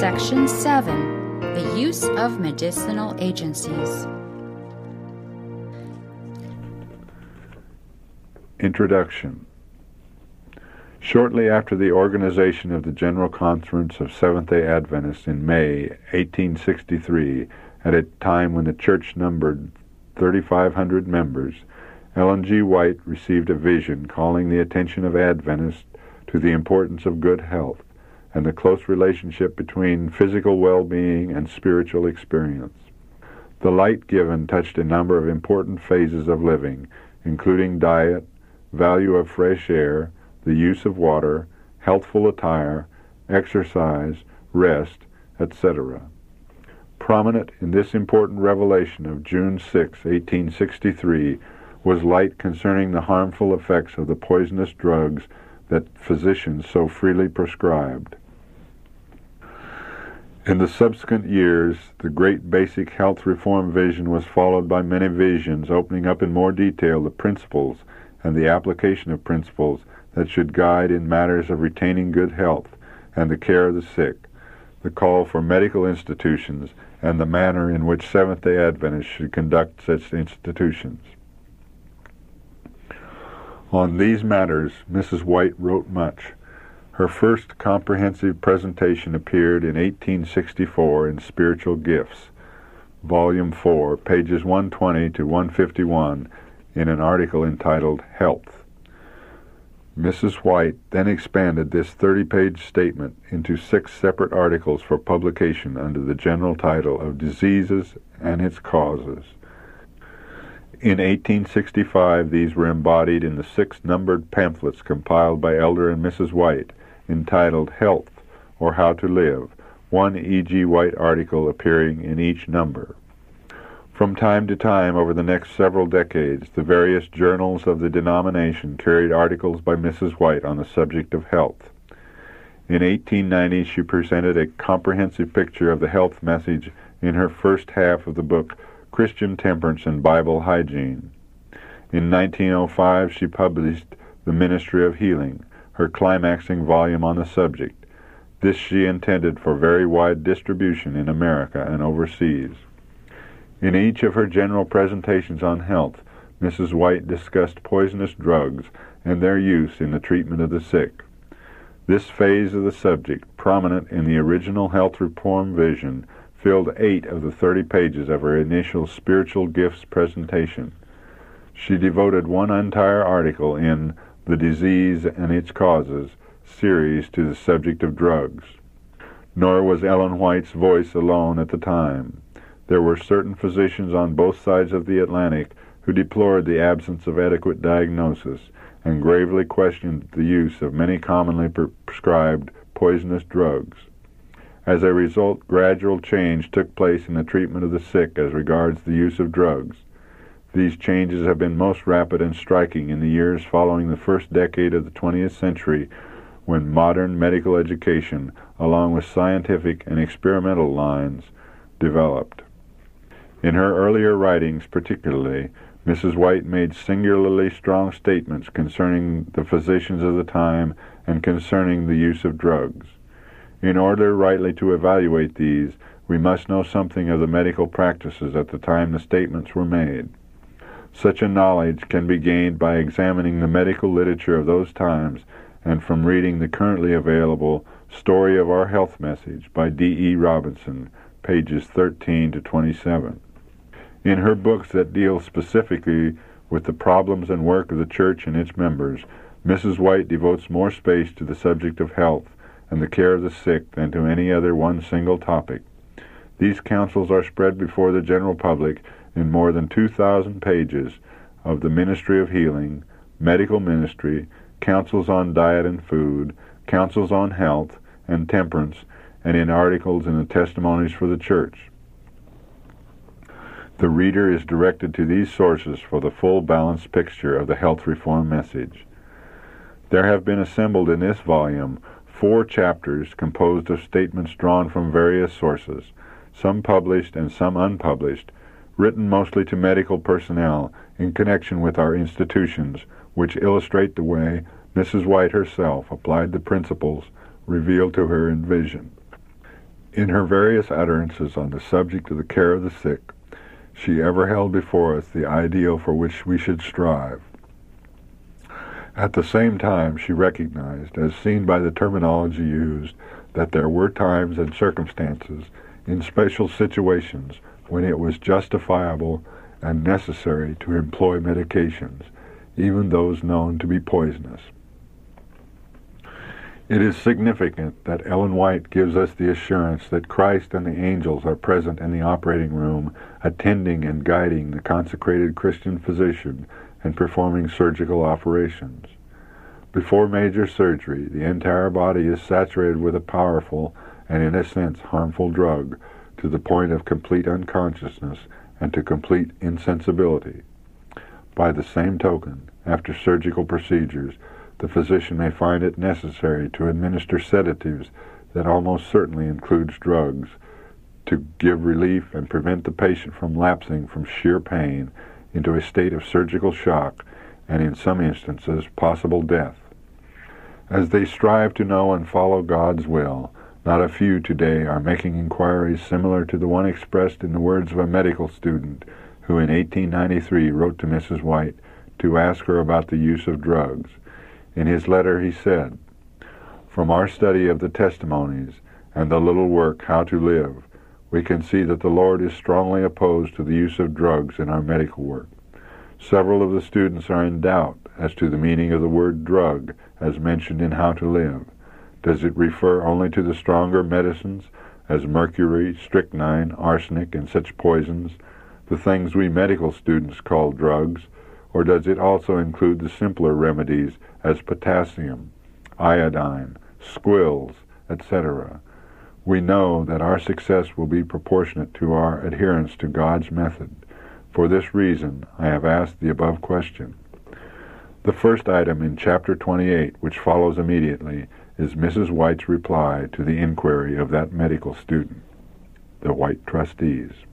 Section 7. The Use of Medicinal Agencies. Introduction. Shortly after the organization of the General Conference of Seventh-day Adventists in May 1863, at a time when the church numbered 3,500 members, Ellen G. White received a vision calling the attention of Adventists to the importance of good health and the close relationship between physical well-being and spiritual experience. The light given touched a number of important phases of living, including diet, value of fresh air, the use of water, healthful attire, exercise, rest, etc. Prominent in this important revelation of June 6, 1863, was light concerning the harmful effects of the poisonous drugs that physicians so freely prescribed. In the subsequent years, the great basic health reform vision was followed by many visions opening up in more detail the principles and the application of principles that should guide in matters of retaining good health and the care of the sick, the call for medical institutions, and the manner in which Seventh-day Adventists should conduct such institutions. On these matters, Mrs. White wrote much. Her first comprehensive presentation appeared in 1864 in Spiritual Gifts, Volume 4, pages 120 to 151, in an article entitled Health. Mrs. White then expanded this 30-page statement into 6 separate articles for publication under the general title of Diseases and Its Causes. In 1865, these were embodied in the 6 numbered pamphlets compiled by Elder and Mrs. White, entitled Health, or How to Live, one E. G. White article appearing in each number. From time to time over the next several decades, the various journals of the denomination carried articles by Mrs. White on the subject of health. In 1890, she presented a comprehensive picture of the health message in her first half of the book, Christian Temperance and Bible Hygiene. In 1905, she published The Ministry of Healing, her climaxing volume on the subject. This she intended for very wide distribution in America and overseas. In each of her general presentations on health, Mrs. White discussed poisonous drugs and their use in the treatment of the sick. This phase of the subject, prominent in the original health reform vision, filled 8 of the 30 pages of her initial Spiritual Gifts presentation. She devoted one entire article in The Disease and Its Causes series to the subject of drugs. Nor was Ellen White's voice alone at the time. There were certain physicians on both sides of the Atlantic who deplored the absence of adequate diagnosis and gravely questioned the use of many commonly prescribed poisonous drugs. As a result, gradual change took place in the treatment of the sick as regards the use of drugs. These changes have been most rapid and striking in the years following the first decade of the 20th century, when modern medical education, along with scientific and experimental lines, developed. In her earlier writings particularly, Mrs. White made singularly strong statements concerning the physicians of the time and concerning the use of drugs. In order rightly to evaluate these, we must know something of the medical practices at the time the statements were made. Such a knowledge can be gained by examining the medical literature of those times and from reading the currently available Story of Our Health Message by D. E. Robinson, pages 13 to 27. In her books that deal specifically with the problems and work of the Church and its members, Mrs. White devotes more space to the subject of health and the care of the sick than to any other one single topic. These counsels are spread before the general public in more than 2,000 pages of the Ministry of Healing, Medical Ministry, counsels on diet and food, counsels on health and temperance, and in articles in the Testimonies for the Church. The reader is directed to these sources for the full balanced picture of the health reform message. There have been assembled in this volume 4 chapters composed of statements drawn from various sources, some published and some unpublished, written mostly to medical personnel in connection with our institutions, which illustrate the way Mrs. White herself applied the principles revealed to her in vision. In her various utterances on the subject of the care of the sick, she ever held before us the ideal for which we should strive. At the same time, she recognized, as seen by the terminology used, that there were times and circumstances in special situations when it was justifiable and necessary to employ medications, even those known to be poisonous. It is significant that Ellen White gives us the assurance that Christ and the angels are present in the operating room, attending and guiding the consecrated Christian physician and performing surgical operations. Before major surgery, the entire body is saturated with a powerful and, in a sense, harmful drug to the point of complete unconsciousness and to complete insensibility. By the same token, after surgical procedures, the physician may find it necessary to administer sedatives that almost certainly includes drugs to give relief and prevent the patient from lapsing from sheer pain into a state of surgical shock and, in some instances, possible death. As they strive to know and follow God's will, not a few today are making inquiries similar to the one expressed in the words of a medical student who in 1893 wrote to Mrs. White to ask her about the use of drugs. In his letter he said, "From our study of the testimonies and the little work, How to Live, we can see that the Lord is strongly opposed to the use of drugs in our medical work. Several of the students are in doubt as to the meaning of the word drug as mentioned in How to Live. Does it refer only to the stronger medicines as mercury, strychnine, arsenic, and such poisons, the things we medical students call drugs, or does it also include the simpler remedies as potassium, iodine, squills, etc.? We know that our success will be proportionate to our adherence to God's method. For this reason, I have asked the above question." The first item in Chapter 28, which follows immediately, is Mrs. White's reply to the inquiry of that medical student. The White Trustees.